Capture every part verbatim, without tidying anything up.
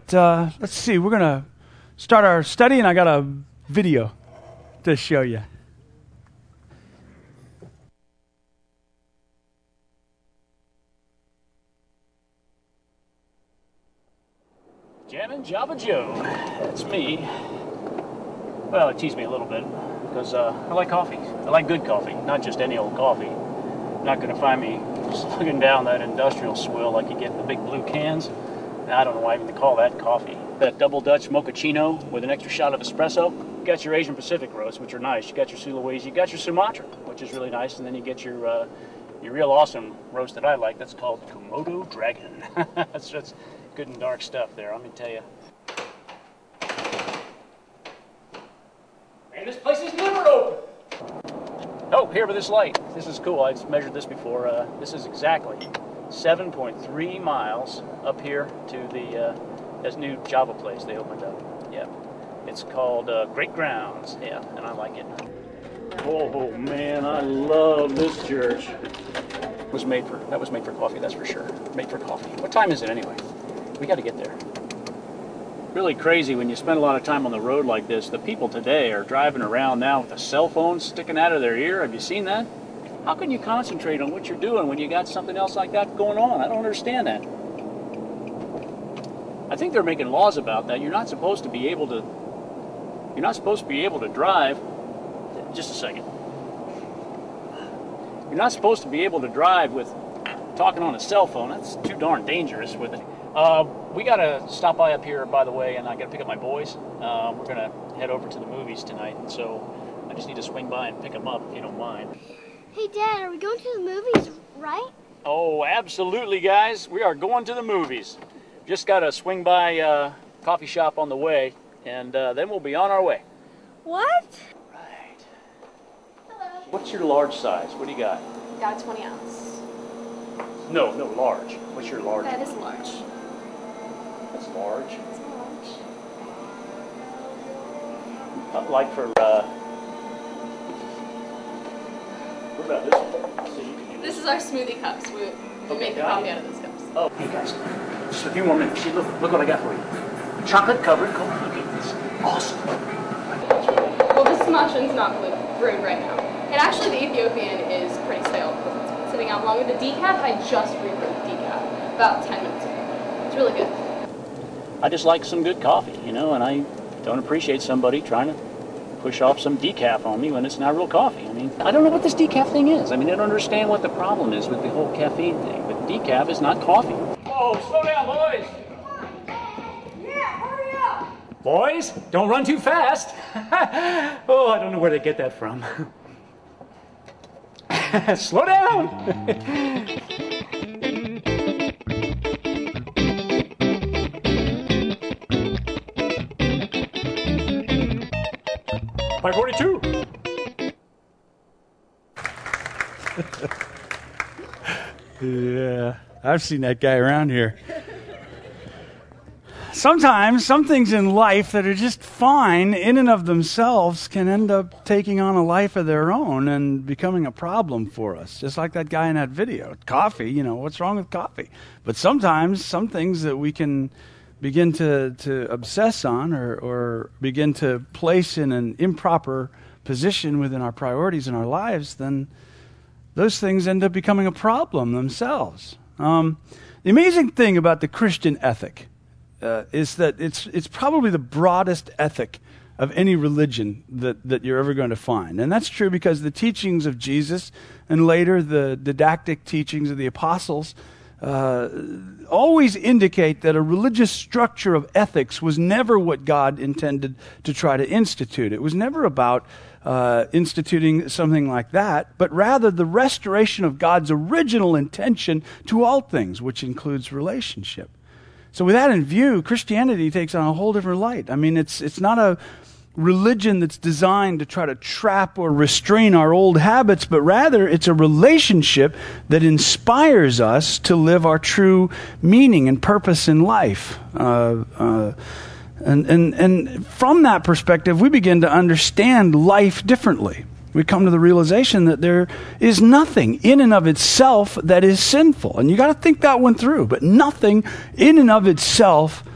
But uh, let's see, we're going to start our study, and I got a video to show you. Jammin' Java Joe, that's me. Well, tease me a little bit, because uh, I like coffee. I like good coffee, not just any old coffee. You're not going to find me slugging down that industrial swill like you get in the big blue cans. I don't know why even they call that coffee. That double Dutch mochaccino with an extra shot of espresso. You got your Asian Pacific roasts, which are nice. You got your Sulawesi, you got your Sumatra, which is really nice, and then you get your uh, your real awesome roast that I like. That's called Komodo Dragon. that's that's good and dark stuff there, let me tell you. Man, this place is never open. Oh, here with this light. This is cool. I've measured this before. Uh, this is exactly seven point three miles up here to the uh, this new Java place they opened up. Yeah, it's called uh, Great Grounds. Yeah, and I like it. Oh man, I love this church. It was made for that was made for coffee. That's for sure. Made for coffee. What time is it anyway? We got to get there. Really crazy when you spend a lot of time on the road like this. The people today are driving around now with a cell phone sticking out of their ear. Have you seen that? How can you concentrate on what you're doing when you got something else like that going on? I don't understand that. I think they're making laws about that. You're not supposed to be able to, you're not supposed to be able to drive, just a second. You're not supposed to be able to drive with talking on a cell phone. That's too darn dangerous with it. Uh, we got to stop by up here, by the way, and I got to pick up my boys. Uh, we're going to head over to the movies tonight, so I just need to swing by and pick them up, if you don't mind. Hey, Dad, are we going to the movies, right? Oh, absolutely, guys. We are going to the movies. Just got to swing by a uh, coffee shop on the way, and uh, then we'll be on our way. What? Right. Hello. What's your large size? What do you got? Got a twenty ounce. No, no, large. What's your large? That is large. That's large. It's large. Uh, like for, uh... what about this one? So you can use This is our smoothie cups. We, we Okay, make the got coffee it. out of those cups. Oh, hey guys, just a few more minutes. See, look, look what I got for you. Chocolate covered coffee beans. Awesome. Well, this Sumatran's not brewed right now. And actually, the Ethiopian is pretty stale because it's been sitting out longer. The decaf, I just rebrewed the decaf about ten minutes ago. It's really good. I just like some good coffee, you know, and I don't appreciate somebody trying to push off some decaf on me when it's not real coffee. I mean, I don't know what this decaf thing is. I mean, I don't understand what the problem is with the whole caffeine thing, but decaf is not coffee. Oh, slow down, boys! Yeah, hurry up! Boys, don't run too fast. Oh, I don't know where they get that from. Slow down! five forty-two. Yeah, I've seen that guy around here. Sometimes some things in life that are just fine in and of themselves can end up taking on a life of their own and becoming a problem for us, just like that guy in that video. Coffee, you know, what's wrong with coffee? But sometimes some things that we can begin to, to obsess on or, or begin to place in an improper position within our priorities in our lives, then those things end up becoming a problem themselves. Um, the amazing thing about the Christian ethic uh, is that it's it's probably the broadest ethic of any religion that, that you're ever going to find. And that's true because the teachings of Jesus and later the didactic teachings of the apostles uh, always indicate that a religious structure of ethics was never what God intended to try to institute. It was never about uh, instituting something like that, but rather the restoration of God's original intention to all things, which includes relationship. So with that in view, Christianity takes on a whole different light. I mean, it's it's not a religion that's designed to try to trap or restrain our old habits, but rather it's a relationship that inspires us to live our true meaning and purpose in life. Uh, uh, and, and, and from that perspective, we begin to understand life differently. We come to the realization that there is nothing in and of itself that is sinful. And you got to think that one through. But nothing in and of itself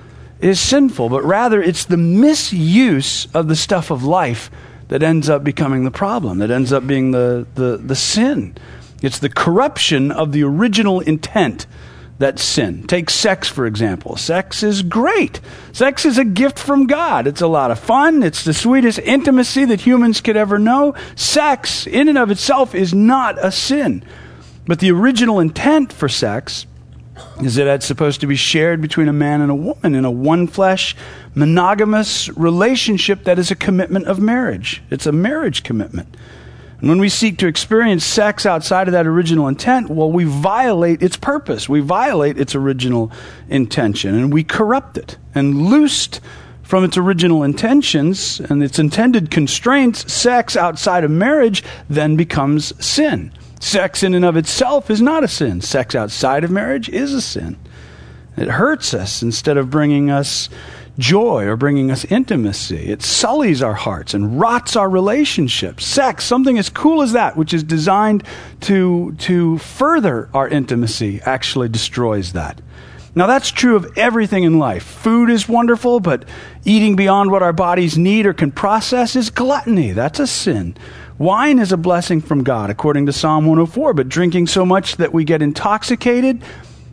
is sinful, but rather it's the misuse of the stuff of life that ends up becoming the problem, that ends up being the, the, the sin. It's the corruption of the original intent that's sin. Take sex, for example. Sex is great. Sex is a gift from God. It's a lot of fun. It's the sweetest intimacy that humans could ever know. Sex, in and of itself, is not a sin. But the original intent for sex is that it's supposed to be shared between a man and a woman in a one-flesh, monogamous relationship that is a commitment of marriage. It's a marriage commitment. And when we seek to experience sex outside of that original intent, well, we violate its purpose. We violate its original intention, and we corrupt it. And loosed from its original intentions and its intended constraints, sex outside of marriage then becomes sin. Sex in and of itself is not a sin. Sex outside of marriage is a sin. It hurts us instead of bringing us joy or bringing us intimacy. It sullies our hearts and rots our relationships. Sex, something as cool as that, which is designed to, to further our intimacy, actually destroys that. Now, that's true of everything in life. Food is wonderful, but eating beyond what our bodies need or can process is gluttony. That's a sin. Wine is a blessing from God, according to Psalm one oh four, but drinking so much that we get intoxicated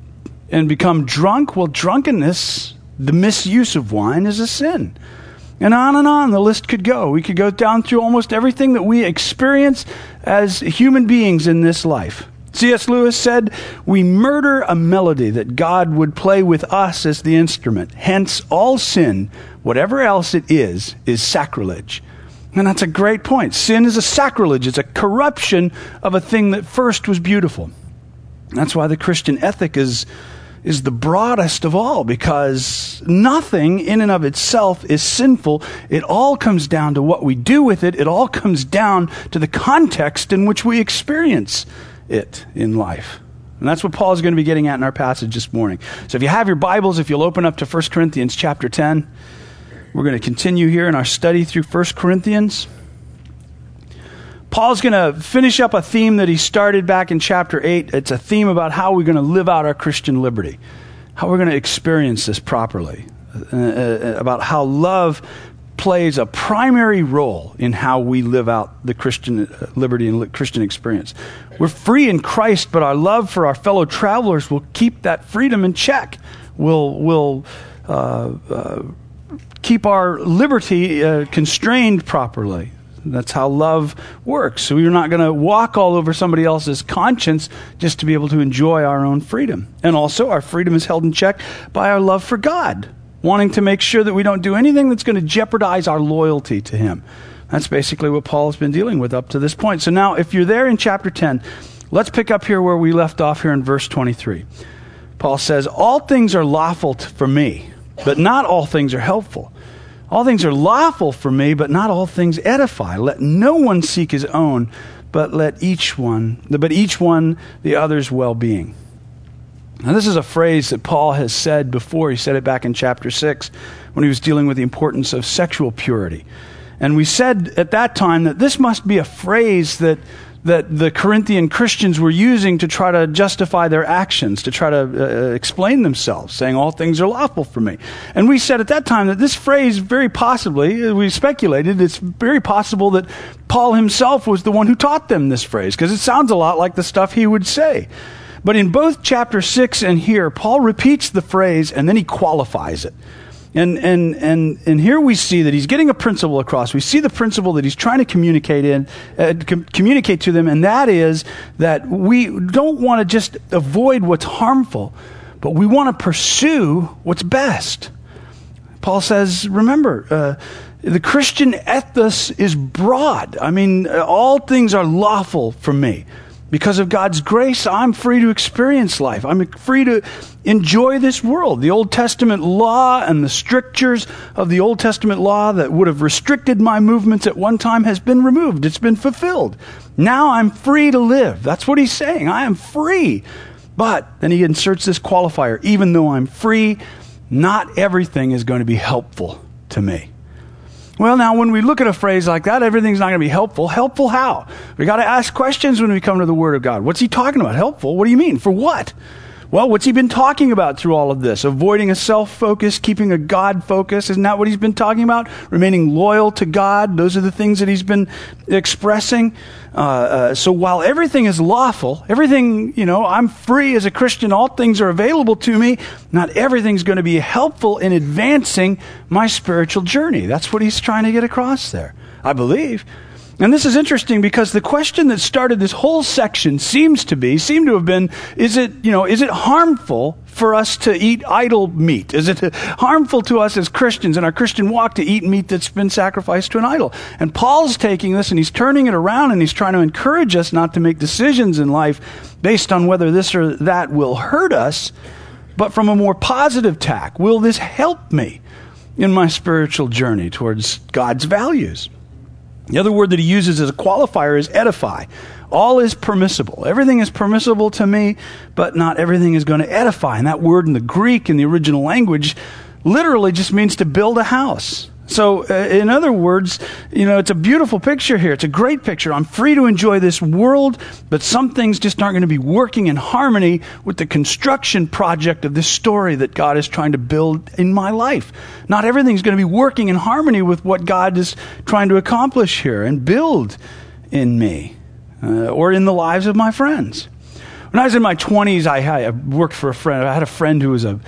and become drunk, well, drunkenness, the misuse of wine, is a sin. And on and on the list could go. We could go down through almost everything that we experience as human beings in this life. C S Lewis said, "We murder a melody that God would play with us as the instrument. Hence, all sin, whatever else it is, is sacrilege." And that's a great point. Sin is a sacrilege. It's a corruption of a thing that first was beautiful. That's why the Christian ethic is, is the broadest of all, because nothing in and of itself is sinful. It all comes down to what we do with it. It all comes down to the context in which we experience it in life. And that's what Paul is going to be getting at in our passage this morning. So if you have your Bibles, if you'll open up to First Corinthians chapter ten, we're going to continue here in our study through First Corinthians. Paul's going to finish up a theme that he started back in chapter eight. It's a theme about how we're going to live out our Christian liberty, how we're going to experience this properly, uh, uh, about how love plays a primary role in how we live out the Christian liberty and Christian experience. We're free in Christ, but our love for our fellow travelers will keep that freedom in check. We'll, we'll uh, uh, keep our liberty uh, constrained properly. That's how love works. So we're not going to walk all over somebody else's conscience just to be able to enjoy our own freedom. And also, our freedom is held in check by our love for God, wanting to make sure that we don't do anything that's going to jeopardize our loyalty to Him. That's basically what Paul has been dealing with up to this point. So now, if you're there in chapter ten, let's pick up here where we left off here in verse twenty-three. Paul says, "All things are lawful t- for me, but not all things are helpful. All things are lawful for me, but not all things edify. Let no one seek his own, but let each one, but each one the other's well-being." Now, this is a phrase that Paul has said before. He said it back in chapter six when he was dealing with the importance of sexual purity. And we said at that time that this must be a phrase that that the Corinthian Christians were using to try to justify their actions, to try to uh, explain themselves, saying all things are lawful for me. And we said at that time that this phrase, very possibly, we speculated, it's very possible that Paul himself was the one who taught them this phrase, because it sounds a lot like the stuff he would say. But in both chapter six and here, Paul repeats the phrase and then he qualifies it. And and and and here we see that he's getting a principle across. We see the principle that he's trying to communicate in, uh, com- communicate to them, and that is that we don't want to just avoid what's harmful, but we want to pursue what's best. Paul says, remember, uh, the Christian ethos is broad. I mean, all things are lawful for me. Because of God's grace, I'm free to experience life. I'm free to enjoy this world. The Old Testament law and the strictures of the Old Testament law that would have restricted my movements at one time has been removed. It's been fulfilled. Now I'm free to live. That's what he's saying. I am free. But then he inserts this qualifier. Even though I'm free, not everything is going to be helpful to me. Well, now, when we look at a phrase like that, everything's not going to be helpful. Helpful how? We got to ask questions when we come to the Word of God. What's he talking about? Helpful? What do you mean? For what? Well, what's he been talking about through all of this? Avoiding a self-focus, keeping a God focus. Isn't that what he's been talking about? Remaining loyal to God. Those are the things that he's been expressing. Uh, uh, so while everything is lawful, everything, you know, I'm free as a Christian, all things are available to me, not everything's going to be helpful in advancing my spiritual journey. That's what he's trying to get across there, I believe. And this is interesting because the question that started this whole section seems to be, seem to have been, is it, you know, is it harmful for us to eat idol meat? Is it harmful to us as Christians in our Christian walk to eat meat that's been sacrificed to an idol? And Paul's taking this and he's turning it around and he's trying to encourage us not to make decisions in life based on whether this or that will hurt us, but from a more positive tack. Will this help me in my spiritual journey towards God's values? The other word that he uses as a qualifier is edify. All is permissible. Everything is permissible to me, but not everything is going to edify. And that word in the Greek, in the original language, literally just means to build a house. So, uh, in other words, you know, it's a beautiful picture here. It's a great picture. I'm free to enjoy this world, but some things just aren't going to be working in harmony with the construction project of this story that God is trying to build in my life. Not everything's going to be working in harmony with what God is trying to accomplish here and build in me uh, or in the lives of my friends. When I was in my twenties, I, I worked for a friend. I had a friend who was a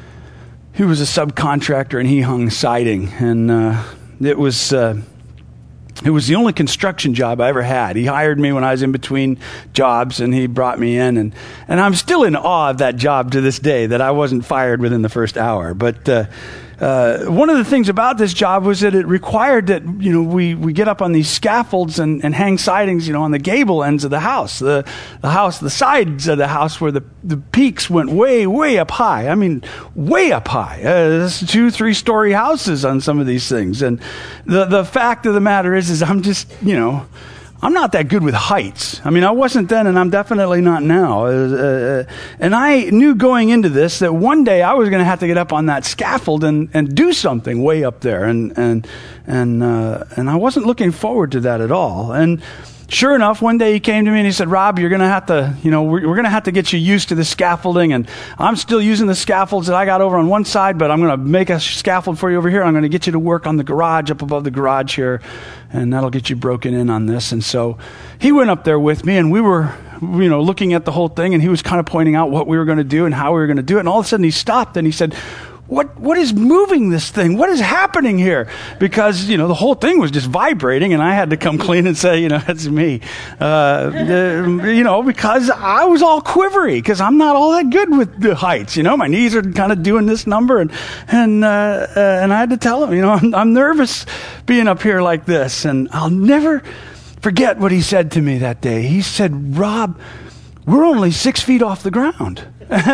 He was a subcontractor and he hung siding, and uh, it was uh, it was the only construction job I ever had. He hired me when I was in between jobs, and he brought me in, and and I'm still in awe of that job to this day, that I wasn't fired within the first hour. But uh, uh, one of the things about this job was that it required that, you know, we, we get up on these scaffolds and, and hang sidings, you know, on the gable ends of the house, the the house, the sides of the house where the, the peaks went way, way up high. I mean, way up high. Uh, there's two, three story houses on some of these things. And the, the fact of the matter is, is I'm just, you know, I'm not that good with heights. I mean, I wasn't then, and I'm definitely not now. Uh, and I knew going into this that one day I was going to have to get up on that scaffold and, and do something way up there. And and and uh, and I wasn't looking forward to that at all. And sure enough, one day he came to me and he said, "Rob, you're going to have to, you know, we're, we're going to have to get you used to the scaffolding. And I'm still using the scaffolds that I got over on one side, but I'm going to make a scaffold for you over here. I'm going to get you to work on the garage up above the garage here, and that'll get you broken in on this." And so he went up there with me, and we were, you know, looking at the whole thing, and he was kind of pointing out what we were going to do and how we were going to do it. And all of a sudden he stopped and he said, What what is moving this thing? What is happening here? Because, you know, the whole thing was just vibrating, and I had to come clean and say, you know, that's me. Uh, the, you know, because I was all quivery, because I'm not all that good with the heights. You know, my knees are kind of doing this number, and and uh, uh, and I had to tell him, you know, I'm, I'm nervous being up here like this. And I'll never forget what he said to me that day. He said, "Rob, we're only six feet off the ground."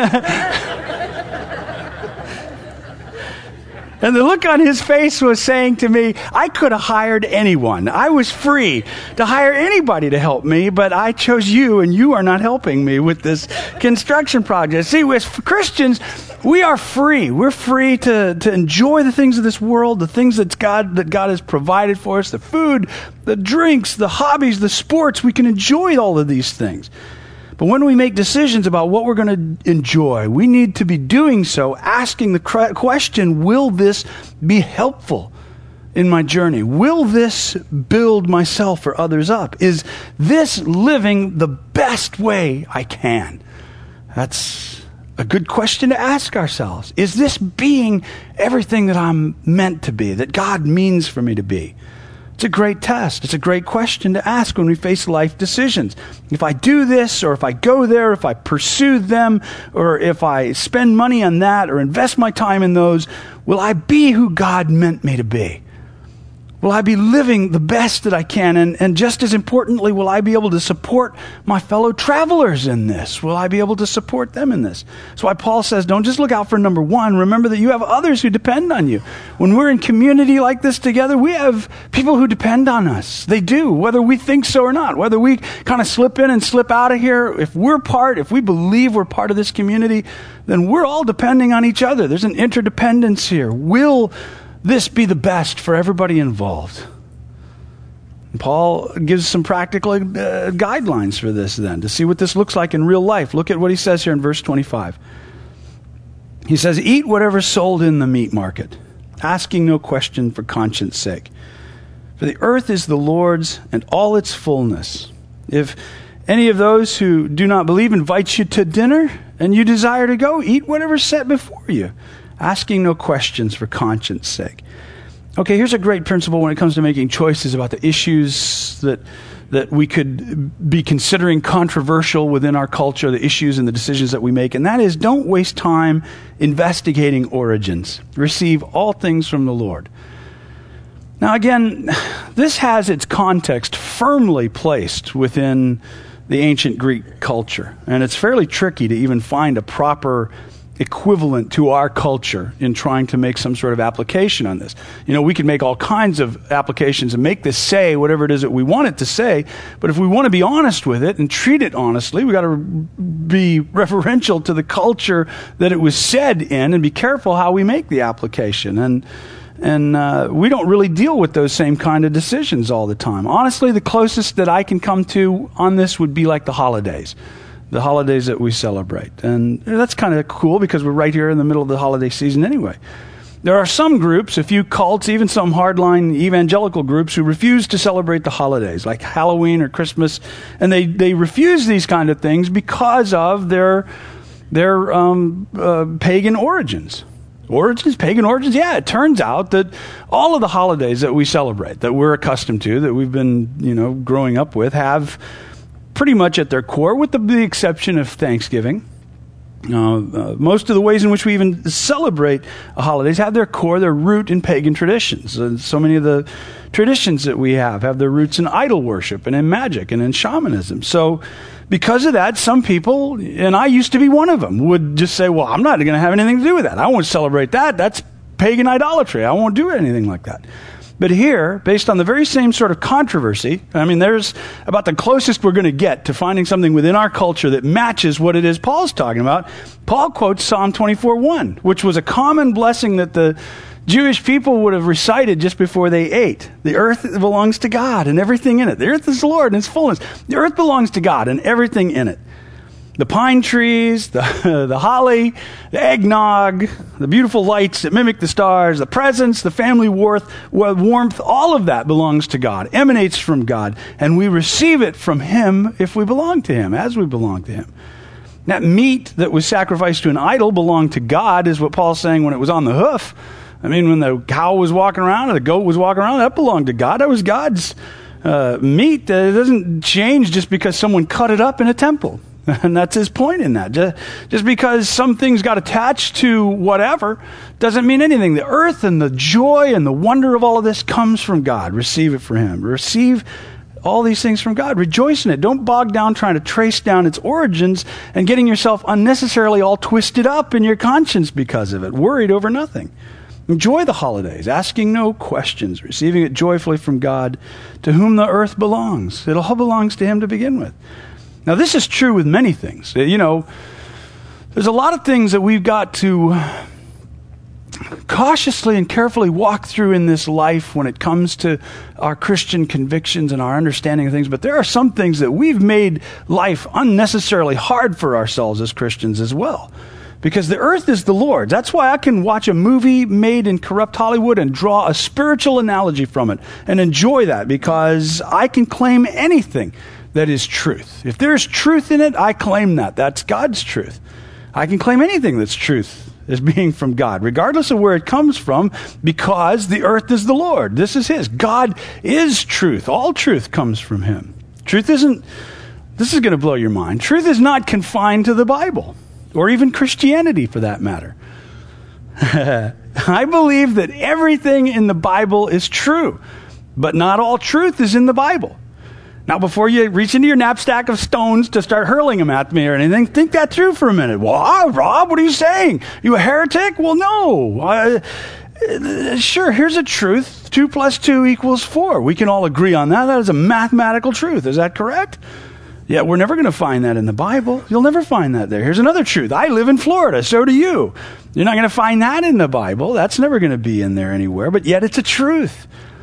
And the look on his face was saying to me, I could have hired anyone. I was free to hire anybody to help me, but I chose you, and you are not helping me with this construction project. See, as Christians, we are free. We're free to, to enjoy the things of this world, the things that God, that God has provided for us, the food, the drinks, the hobbies, the sports. We can enjoy all of these things. But when we make decisions about what we're going to enjoy, we need to be doing so, asking the question, will this be helpful in my journey? Will this build myself or others up? Is this living the best way I can? That's a good question to ask ourselves. Is this being everything that I'm meant to be, that God means for me to be? It's a great test. It's a great question to ask when we face life decisions. If I do this, or if I go there, if I pursue them, or if I spend money on that, or invest my time in those, will I be who God meant me to be? Will I be living the best that I can? And, and just as importantly, will I be able to support my fellow travelers in this? Will I be able to support them in this? That's why Paul says, don't just look out for number one. Remember that you have others who depend on you. When we're in community like this together, we have people who depend on us. They do, whether we think so or not. Whether we kind of slip in and slip out of here, if we're part, if we believe we're part of this community, then we're all depending on each other. There's an interdependence here. Will this be the best for everybody involved? Paul gives some practical uh, guidelines for this then, to see what this looks like in real life. Look at what he says here in verse twenty-five. He says, eat whatever's sold in the meat market, asking no question for conscience sake. For the earth is the Lord's and all its fullness. If any of those who do not believe invites you to dinner and you desire to go, eat whatever's set before you, asking no questions for conscience sake. Okay, here's a great principle when it comes to making choices about the issues that that we could be considering controversial within our culture, the issues and the decisions that we make, and that is, don't waste time investigating origins. Receive all things from the Lord. Now again, this has its context firmly placed within the ancient Greek culture, and it's fairly tricky to even find a proper equivalent to our culture in trying to make some sort of application on this. You know, we can make all kinds of applications and make this say whatever it is that we want it to say, but if we want to be honest with it and treat it honestly, we got to be reverential to the culture that it was said in and be careful how we make the application. And and uh, we don't really deal with those same kind of decisions all the time. Honestly, the closest that I can come to on this would be like the holidays. The holidays that we celebrate. And that's kind of cool because we're right here in the middle of the holiday season anyway. There are some groups, a few cults, even some hardline evangelical groups who refuse to celebrate the holidays, like Halloween or Christmas, and they, they refuse these kind of things because of their, their um, uh, pagan origins. Origins, pagan origins? Yeah, it turns out that all of the holidays that we celebrate, that we're accustomed to, that we've been, you know, growing up with, have pretty much at their core, with the, the exception of Thanksgiving. Uh, uh, most of the ways in which we even celebrate holidays have their core, their root in pagan traditions. And so many of the traditions that we have have their roots in idol worship and in magic and in shamanism. So because of that, some people, and I used to be one of them, would just say, well, I'm not going to have anything to do with that. I won't celebrate that. That's pagan idolatry. I won't do anything like that. But here, based on the very same sort of controversy, I mean, there's about the closest we're going to get to finding something within our culture that matches what it is Paul's talking about. Paul quotes Psalm twenty-four one, which was a common blessing that the Jewish people would have recited just before they ate. The earth belongs to God and everything in it. The earth is the Lord in its fullness. The earth belongs to God and everything in it. The pine trees, the, the holly, the eggnog, the beautiful lights that mimic the stars, the presents, the family warmth, warmth, all of that belongs to God, emanates from God, and we receive it from Him if we belong to Him, as we belong to Him. That meat that was sacrificed to an idol belonged to God, is what Paul's saying when it was on the hoof. I mean, when the cow was walking around or the goat was walking around, that belonged to God. That was God's uh, meat. It doesn't change just because someone cut it up in a temple. And that's his point in that. Just, just because some things got attached to whatever doesn't mean anything. The earth and the joy and the wonder of all of this comes from God. Receive it from Him. Receive all these things from God. Rejoice in it. Don't bog down trying to trace down its origins and getting yourself unnecessarily all twisted up in your conscience because of it, worried over nothing. Enjoy the holidays, asking no questions, receiving it joyfully from God, to whom the earth belongs. It all belongs to Him to begin with. Now, this is true with many things. You know, there's a lot of things that we've got to cautiously and carefully walk through in this life when it comes to our Christian convictions and our understanding of things. But there are some things that we've made life unnecessarily hard for ourselves as Christians as well. Because the earth is the Lord's. That's why I can watch a movie made in corrupt Hollywood and draw a spiritual analogy from it and enjoy that, because I can claim anything that is truth. If there's truth in it, I claim that. That's God's truth. I can claim anything that's truth as being from God, regardless of where it comes from, because the earth is the Lord. This is His. God is truth. All truth comes from Him. Truth isn't, this is going to blow your mind. Truth is not confined to the Bible, or even Christianity for that matter. I believe that everything in the Bible is true, but not all truth is in the Bible. Now, before you reach into your knapsack of stones to start hurling them at me or anything, think that through for a minute. Well, Rob, what are you saying? You a heretic? Well, no. Uh, sure, here's a truth. Two plus two equals four. We can all agree on that. That is a mathematical truth. Is that correct? Yeah, we're never going to find that in the Bible. You'll never find that there. Here's another truth. I live in Florida. So do you. You're not going to find that in the Bible. That's never going to be in there anywhere. But yet it's a truth.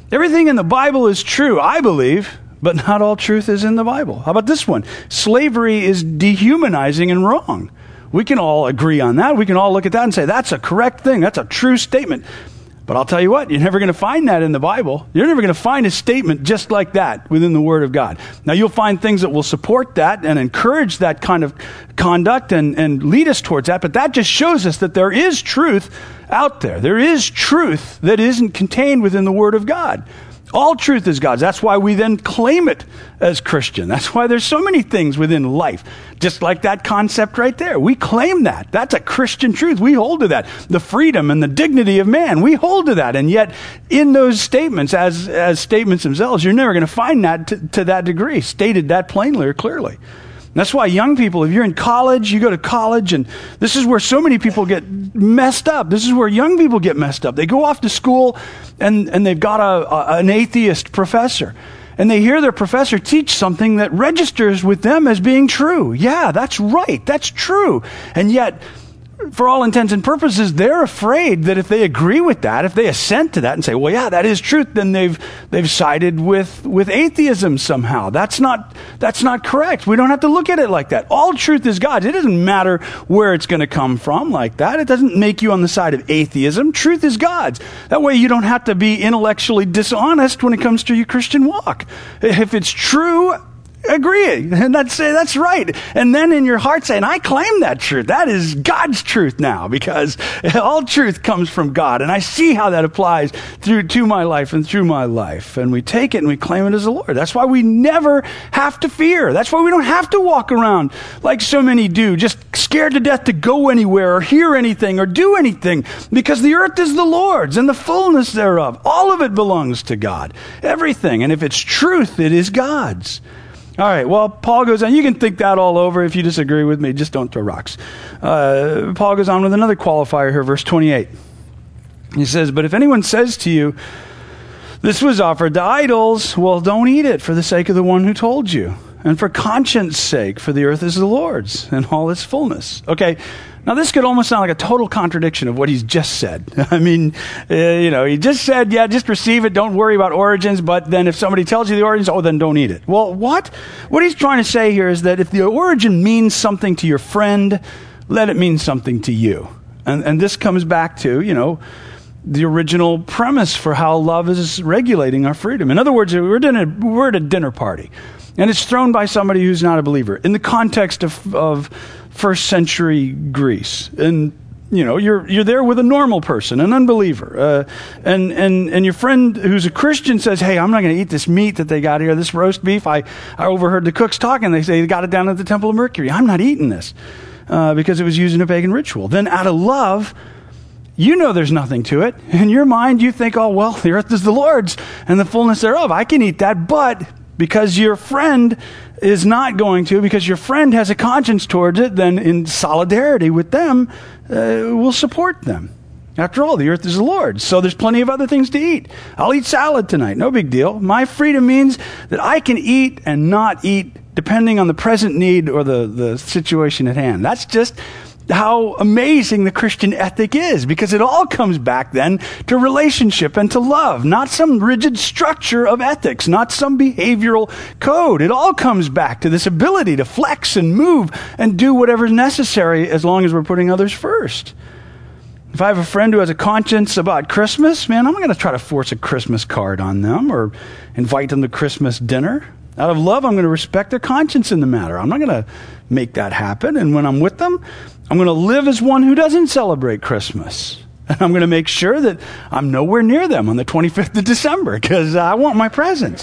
Everything in the Bible is true, I believe, but not all truth is in the Bible. How about this one? Slavery is dehumanizing and wrong. We can all agree on that. We can all look at that and say, that's a correct thing. That's a true statement. But I'll tell you what, you're never going to find that in the Bible. You're never going to find a statement just like that within the Word of God. Now, you'll find things that will support that and encourage that kind of conduct and, and lead us towards that, but that just shows us that there is truth out there. There is truth that isn't contained within the Word of God. All truth is God's. That's why we then claim it as Christian. That's why there's so many things within life. Just like that concept right there. We claim that. That's a Christian truth. We hold to that. The freedom and the dignity of man. We hold to that. And yet, in those statements, as, as statements themselves, you're never going to find that to, to that degree, stated that plainly or clearly. That's why young people, if you're in college, you go to college, and this is where so many people get messed up. This is where young people get messed up. They go off to school, and, and they've got a, a, an atheist professor. And they hear their professor teach something that registers with them as being true. Yeah, that's right. That's true. And yet, for all intents and purposes, they're afraid that if they agree with that, if they assent to that and say, well, yeah, that is truth, then they've they've sided with, with atheism somehow. That's not that's not correct. We don't have to look at it like that. All truth is God's. It doesn't matter where it's going to come from like that. It doesn't make you on the side of atheism. Truth is God's. That way you don't have to be intellectually dishonest when it comes to your Christian walk. If it's true, agree, and that's say that's right, and then in your heart saying, I claim that truth. That is God's truth now, because all truth comes from God, and I see how that applies through to my life and through my life, and we take it and we claim it as the Lord. That's why we never have to fear. That's why we don't have to walk around like so many do, just scared to death to go anywhere or hear anything or do anything, because the earth is the Lord's and the fullness thereof. All of it belongs to God, everything, and if it's truth, it is God's. All right, well, Paul goes on. You can think that all over. If you disagree with me, just don't throw rocks. Uh, Paul goes on with another qualifier here, verse twenty-eight. He says, but if anyone says to you, this was offered to idols, well, don't eat it for the sake of the one who told you, and for conscience sake, for the earth is the Lord's and all its fullness. Okay, now this could almost sound like a total contradiction of what he's just said. I mean, uh, you know, he just said, yeah, just receive it, don't worry about origins, but then if somebody tells you the origins, oh, then don't eat it. Well, what? What he's trying to say here is that if the origin means something to your friend, let it mean something to you. And, and this comes back to, you know, the original premise for how love is regulating our freedom. In other words, we're at a, we're at a dinner party, and it's thrown by somebody who's not a believer in the context of, of first century Greece. And, you know, you're you're there with a normal person, an unbeliever. Uh, and, and, and your friend who's a Christian says, hey, I'm not going to eat this meat that they got here, this roast beef. I, I overheard the cooks talking. They say they got it down at the Temple of Mercury. I'm not eating this uh, because it was used in a pagan ritual. Then out of love, you know there's nothing to it. In your mind, you think, oh, well, the earth is the Lord's and the fullness thereof. I can eat that, but because your friend is not going to, because your friend has a conscience towards it, then in solidarity with them, uh, we'll support them. After all, the earth is the Lord's, so there's plenty of other things to eat. I'll eat salad tonight, no big deal. My freedom means that I can eat and not eat depending on the present need or the, the situation at hand. That's just how amazing the Christian ethic is, because it all comes back then to relationship and to love, not some rigid structure of ethics, not some behavioral code. It all comes back to this ability to flex and move and do whatever's necessary as long as we're putting others first. If I have a friend who has a conscience about Christmas, man, I'm not going to try to force a Christmas card on them or invite them to Christmas dinner. Out of love, I'm going to respect their conscience in the matter. I'm not going to make that happen. And when I'm with them, I'm going to live as one who doesn't celebrate Christmas. And I'm going to make sure that I'm nowhere near them on the twenty-fifth of December because I want my presents.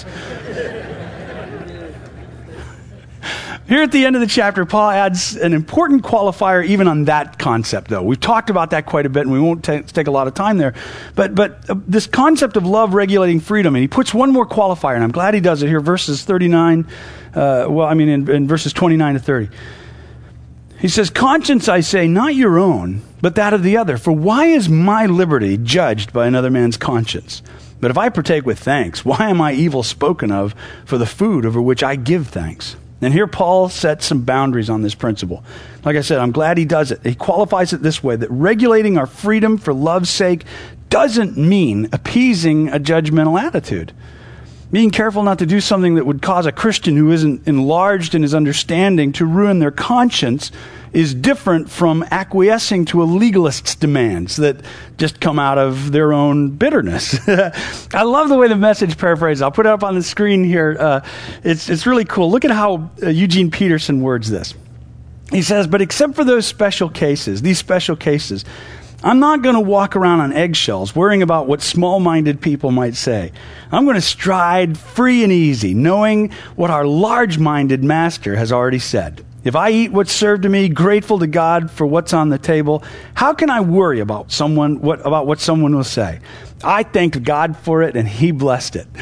Here at the end of the chapter, Paul adds an important qualifier even on that concept, though. We've talked about that quite a bit, and we won't t- take a lot of time there. But but uh, this concept of love regulating freedom, and he puts one more qualifier, and I'm glad he does it here, verses thirty-nine, uh, well, I mean, in, in verses twenty-nine to thirty. He says, conscience, I say, not your own, but that of the other. For why is my liberty judged by another man's conscience? But if I partake with thanks, why am I evil spoken of for the food over which I give thanks? And here Paul sets some boundaries on this principle. Like I said, I'm glad he does it. He qualifies it this way, that regulating our freedom for love's sake doesn't mean appeasing a judgmental attitude. Being careful not to do something that would cause a Christian who isn't enlarged in his understanding to ruin their conscience is different from acquiescing to a legalist's demands that just come out of their own bitterness. I love the way the Message paraphrases. I'll put it up on the screen here. Uh, it's, it's really cool. Look at how uh, Eugene Peterson words this. He says, but except for those special cases, these special cases, I'm not going to walk around on eggshells worrying about what small-minded people might say. I'm going to stride free and easy, knowing what our large-minded master has already said. If I eat what's served to me, grateful to God for what's on the table, how can I worry about someone what about what someone will say? I thanked God for it, and he blessed it.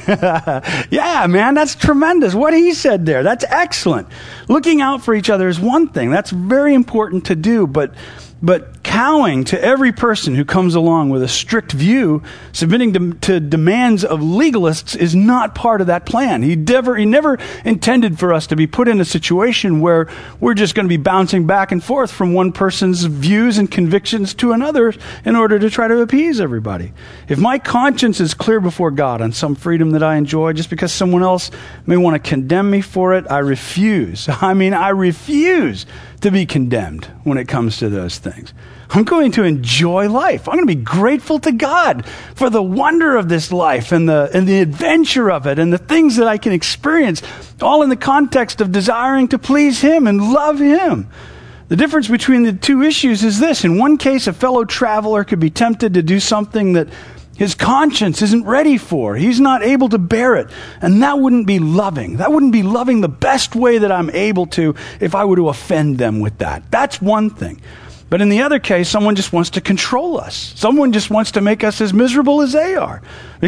Yeah, man, that's tremendous. What he said there, that's excellent. Looking out for each other is one thing. That's very important to do, but But cowing to every person who comes along with a strict view, submitting to, to demands of legalists is not part of that plan. He never, he never intended for us to be put in a situation where we're just going to be bouncing back and forth from one person's views and convictions to another in order to try to appease everybody. If my conscience is clear before God on some freedom that I enjoy, just because someone else may want to condemn me for it, I refuse. I mean, I refuse to be condemned when it comes to those things. I'm going to enjoy life. I'm going to be grateful to God for the wonder of this life and the and the adventure of it and the things that I can experience, all in the context of desiring to please him and love him. The difference between the two issues is this. In one case, a fellow traveler could be tempted to do something that his conscience isn't ready for. He's not able to bear it. And that wouldn't be loving. That wouldn't be loving the best way that I'm able to if I were to offend them with that. That's one thing. But in the other case, someone just wants to control us. Someone just wants to make us as miserable as they are.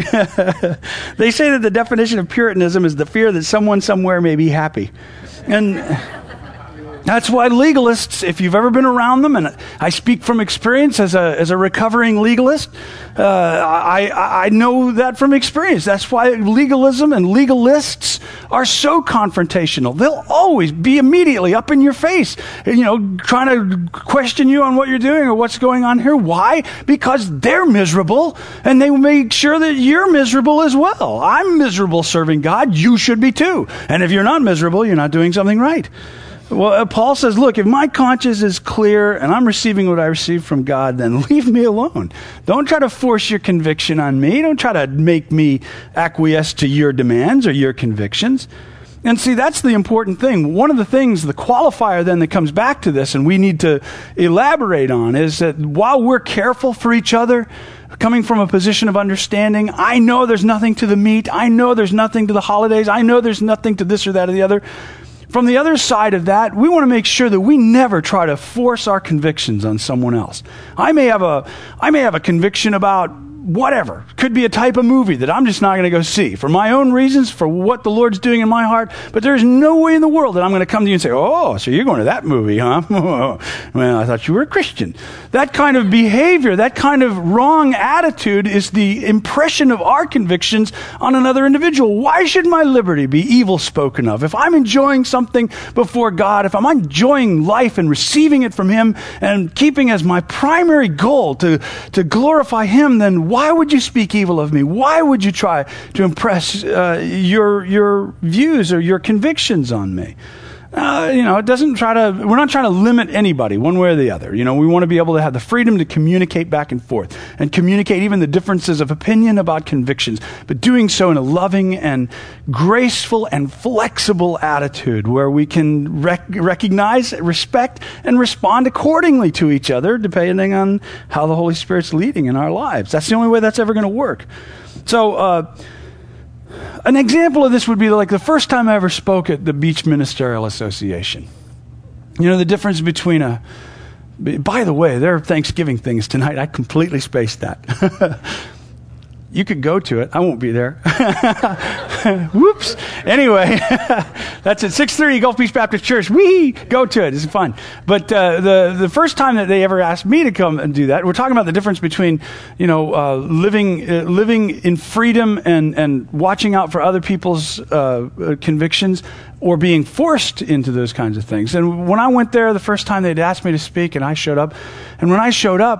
They say that the definition of Puritanism is the fear that someone somewhere may be happy. And that's why legalists, if you've ever been around them, and I speak from experience as a as a recovering legalist, uh, I, I know that from experience. That's why legalism and legalists are so confrontational. They'll always be immediately up in your face, you know, trying to question you on what you're doing or what's going on here. Why? Because they're miserable, and they make sure that you're miserable as well. I'm miserable serving God. You should be too. And if you're not miserable, you're not doing something right. Well, uh, Paul says, look, if my conscience is clear and I'm receiving what I received from God, then leave me alone. Don't try to force your conviction on me. Don't try to make me acquiesce to your demands or your convictions. And see, that's the important thing. One of the things, the qualifier then that comes back to this and we need to elaborate on is that while we're careful for each other, coming from a position of understanding, I know there's nothing to the meat. I know there's nothing to the holidays. I know there's nothing to this or that or the other. From the other side of that, we want to make sure that we never try to force our convictions on someone else. I may have a, I may have a conviction about whatever. Could be a type of movie that I'm just not going to go see for my own reasons, for what the Lord's doing in my heart. But there's no way in the world that I'm going to come to you and say, oh, so you're going to that movie, huh? Well, I thought you were a Christian. That kind of behavior, that kind of wrong attitude is the impression of our convictions on another individual. Why should my liberty be evil spoken of? If I'm enjoying something before God, if I'm enjoying life and receiving it from him and keeping as my primary goal to, to glorify him, then why would you speak evil of me? Why would you try to impress uh, your your views or your convictions on me? Uh, you know, it doesn't try to, we're not trying to limit anybody one way or the other. You know, we want to be able to have the freedom to communicate back and forth and communicate even the differences of opinion about convictions, but doing so in a loving and graceful and flexible attitude where we can rec- recognize, respect, and respond accordingly to each other depending on how the Holy Spirit's leading in our lives. That's the only way that's ever going to work. So, uh, an example of this would be like the first time I ever spoke at the Beach Ministerial Association. You know, the difference between a... By the way, there are Thanksgiving things tonight. I completely spaced that. You could go to it. I won't be there. Whoops. Anyway, that's at six thirty Gulf Beach Baptist Church. Whee! Go to it. It's fun. But uh, the the first time that they ever asked me to come and do that, we're talking about the difference between, you know, uh, living uh, living in freedom and, and watching out for other people's uh, convictions or being forced into those kinds of things. And when I went there the first time, they'd asked me to speak, and I showed up. And when I showed up,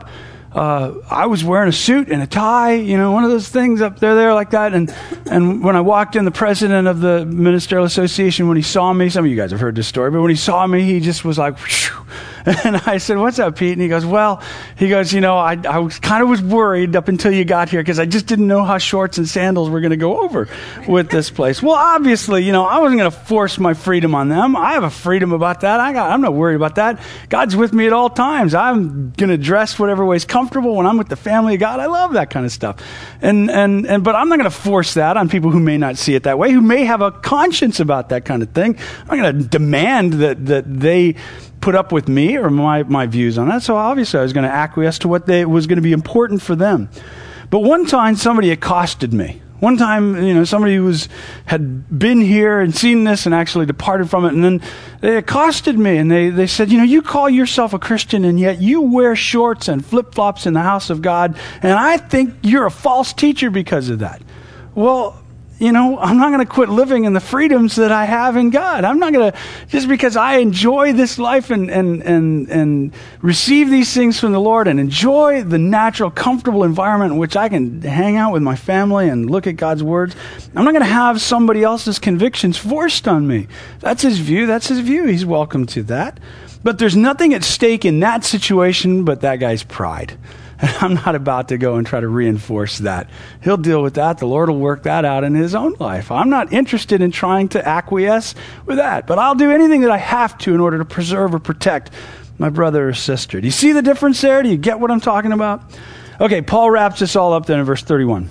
uh, I was wearing a suit and a tie, you know, one of those things up there, there like that. And and when I walked in, the president of the Ministerial Association, when he saw me, some of you guys have heard this story, but when he saw me, he just was like, whew. And I said, what's up, Pete? And he goes, well, he goes, you know, I, I was kind of was worried up until you got here because I just didn't know how shorts and sandals were going to go over with this place. Well, obviously, you know, I wasn't going to force my freedom on them. I have a freedom about that. I got, I'm not worried about that. God's with me at all times. I'm going to dress whatever way is comfortable when I'm with the family of God. I love that kind of stuff. And, and, and, but I'm not going to force that on people who may not see it that way, who may have a conscience about that kind of thing. I'm not going to demand that, that they put up with me or my, my views on that. So obviously I was going to acquiesce to what they, was going to be important for them. But one time somebody accosted me. One time, you know, somebody who was, had been here and seen this and actually departed from it. And then they accosted me and they, they said, you know, you call yourself a Christian and yet you wear shorts and flip-flops in the house of God. And I think you're a false teacher because of that. Well, you know, I'm not going to quit living in the freedoms that I have in God. I'm not going to, just because I enjoy this life and, and, and, and receive these things from the Lord and enjoy the natural, comfortable environment in which I can hang out with my family and look at God's words, I'm not going to have somebody else's convictions forced on me. That's his view. That's his view. He's welcome to that. But there's nothing at stake in that situation but that guy's pride. And I'm not about to go and try to reinforce that. He'll deal with that. The Lord will work that out in his own life. I'm not interested in trying to acquiesce with that. But I'll do anything that I have to in order to preserve or protect my brother or sister. Do you see the difference there? Do you get what I'm talking about? Okay, Paul wraps this all up then in verse thirty-one.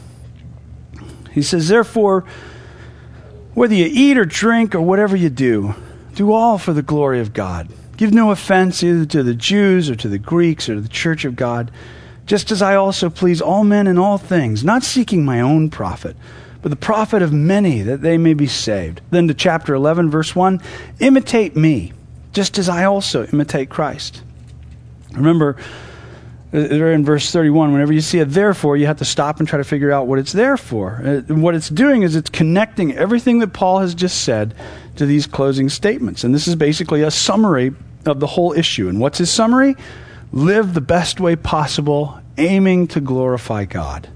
He says, therefore, whether you eat or drink or whatever you do, do all for the glory of God. Give no offense either to the Jews or to the Greeks or to the church of God, just as I also please all men in all things, not seeking my own profit, but the profit of many, that they may be saved. Then to chapter eleven, verse one, imitate me, just as I also imitate Christ. Remember, there in verse thirty-one, whenever you see a therefore, you have to stop and try to figure out what it's there for. And what it's doing is it's connecting everything that Paul has just said to these closing statements. And this is basically a summary of the whole issue. And what's his summary? Live the best way possible, aiming to glorify God.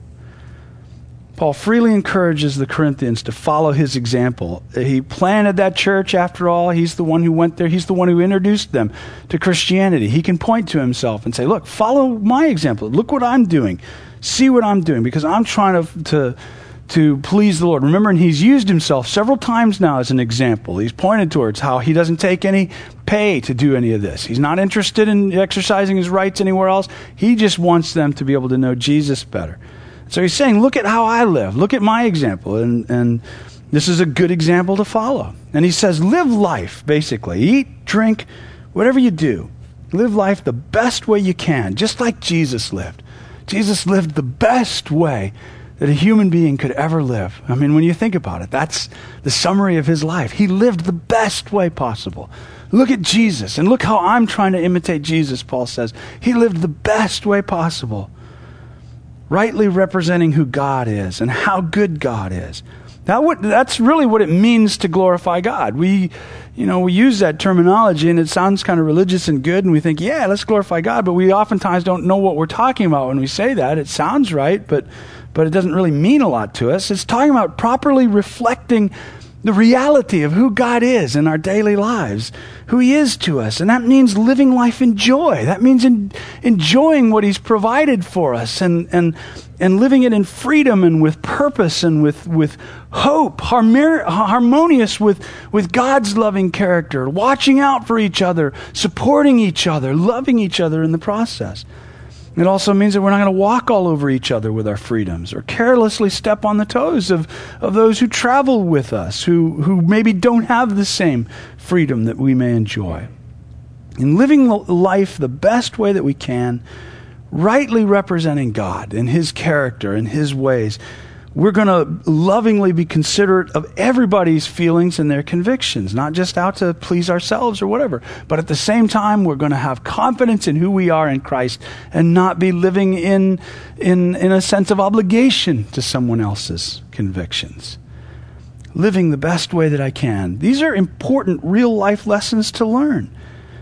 Paul freely encourages the Corinthians to follow his example. He planted that church after all. He's the one who went there. He's the one who introduced them to Christianity. He can point to himself and say, look, follow my example. Look what I'm doing. See what I'm doing, because I'm trying to, to, to please the Lord. Remember, and he's used himself several times now as an example. He's pointed towards how he doesn't take any pay to do any of this. He's not interested in exercising his rights anywhere else. He just wants them to be able to know Jesus better. So he's saying, look at how I live. Look at my example. And, and this is a good example to follow. And he says, live life, basically. Eat, drink, whatever you do. Live life the best way you can, just like Jesus lived. Jesus lived the best way that a human being could ever live. I mean, when you think about it, that's the summary of his life. He lived the best way possible. Look at Jesus, and look how I'm trying to imitate Jesus, Paul says. He lived the best way possible, rightly representing who God is and how good God is. That would, that's really what it means to glorify God. We, you know, we use that terminology and it sounds kind of religious and good, and we think, yeah, let's glorify God, but we oftentimes don't know what we're talking about when we say that. It sounds right, but but it doesn't really mean a lot to us. It's talking about properly reflecting the reality of who God is in our daily lives, who he is to us. And that means living life in joy. That means in, enjoying what he's provided for us and, and, and living it in freedom and with purpose and with, with hope, harmor, harmonious with, with God's loving character, watching out for each other, supporting each other, loving each other in the process. It also means that we're not going to walk all over each other with our freedoms or carelessly step on the toes of, of those who travel with us, who, who maybe don't have the same freedom that we may enjoy. In living life the best way that we can, rightly representing God and his character and his ways, we're going to lovingly be considerate of everybody's feelings and their convictions, not just out to please ourselves or whatever. But at the same time, we're going to have confidence in who we are in Christ and not be living in, in, in a sense of obligation to someone else's convictions. Living the best way that I can. These are important real life lessons to learn.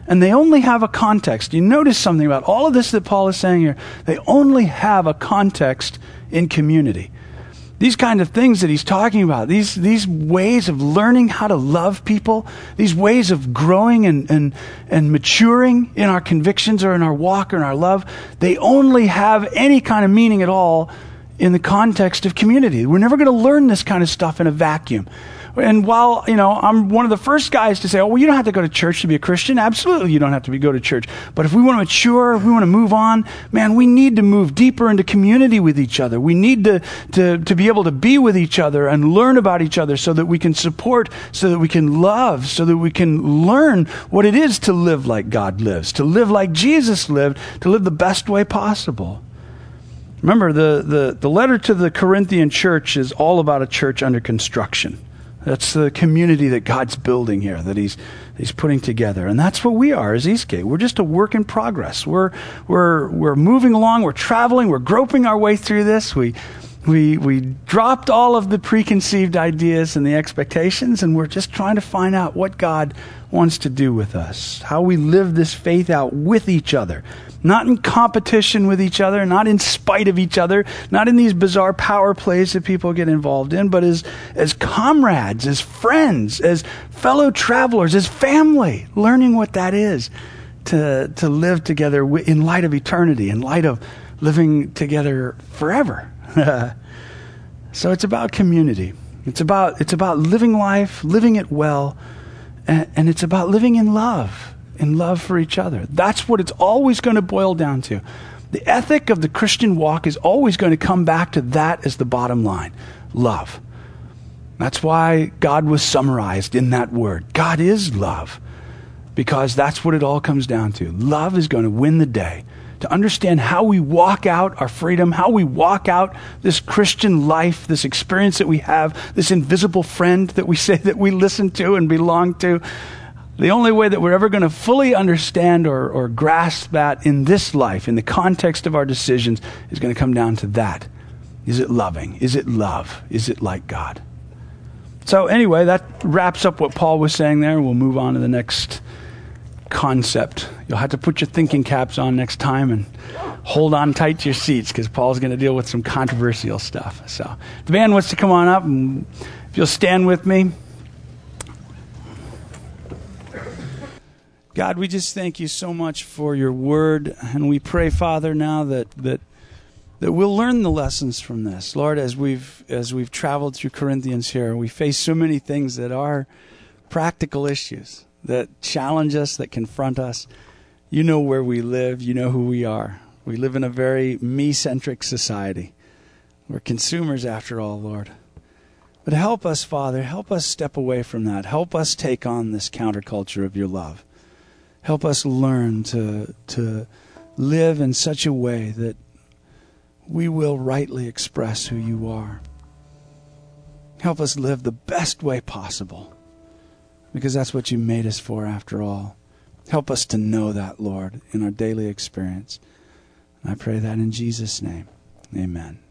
And they only have a context. You notice something about all of this that Paul is saying here. They only have a context in community. These kind of things that he's talking about, these these ways of learning how to love people, these ways of growing and, and, and maturing in our convictions or in our walk or in our love, they only have any kind of meaning at all in the context of community. We're never going to learn this kind of stuff in a vacuum. And while, you know, I'm one of the first guys to say, oh, well, you don't have to go to church to be a Christian. Absolutely, you don't have to be, go to church. But if we want to mature, if we want to move on, man, we need to move deeper into community with each other. We need to, to, to be able to be with each other and learn about each other so that we can support, so that we can love, so that we can learn what it is to live like God lives, to live like Jesus lived, to live the best way possible. Remember, the, the, the letter to the Corinthian church is all about a church under construction. That's the community that God's building here, that he's he's putting together. And that's what we are as Eastgate. We're just a work in progress. We're we're we're moving along, we're traveling, we're groping our way through this. We we we dropped all of the preconceived ideas and the expectations, and we're just trying to find out what God wants to do with us, how we live this faith out with each other. Not in competition with each other, not in spite of each other, not in these bizarre power plays that people get involved in, but as, as comrades, as friends, as fellow travelers, as family, learning what that is to, to live together in light of eternity, in light of living together forever. So it's about community. It's about, it's about living life, living it well, and, and it's about living in love. In love for each other. That's what it's always going to boil down to. The ethic of the Christian walk is always going to come back to that as the bottom line. Love. That's why God was summarized in that word. God is love. Because that's what it all comes down to. Love is going to win the day. To understand how we walk out our freedom, how we walk out this Christian life, this experience that we have, this invisible friend that we say that we listen to and belong to. The only way that we're ever going to fully understand or, or grasp that in this life, in the context of our decisions, is going to come down to that. Is it loving? Is it love? Is it like God? So anyway, that wraps up what Paul was saying there. We'll move on to the next concept. You'll have to put your thinking caps on next time and hold on tight to your seats because Paul's going to deal with some controversial stuff. So the band wants to come on up, and if you'll stand with me. God, we just thank you so much for your word, and we pray, Father, now that that that we'll learn the lessons from this. Lord, as we've as we've traveled through Corinthians here, we face so many things that are practical issues that challenge us, that confront us. You know where we live. You know who we are. We live in a very me-centric society. We're consumers after all, Lord. But help us, Father. Help us step away from that. Help us take on this counterculture of your love. Help us learn to to live in such a way that we will rightly express who you are. Help us live the best way possible, because that's what you made us for after all. Help us to know that, Lord, in our daily experience. And I pray that in Jesus' name. Amen.